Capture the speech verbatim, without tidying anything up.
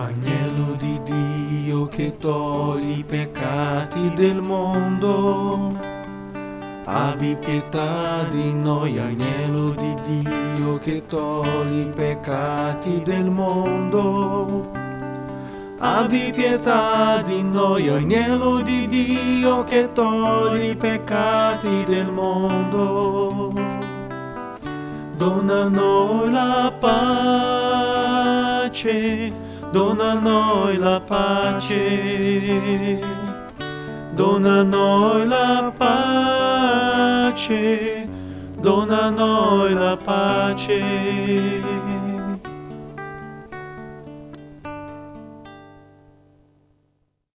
Agnello di Dio che togli i peccati del mondo, abbi pietà di noi. Agnello di Dio che togli i peccati del mondo, abbi pietà di noi. Agnello di Dio che togli i peccati del mondo, dona a noi la pace, dona a noi la pace, dona a noi la pace, dona a noi la pace.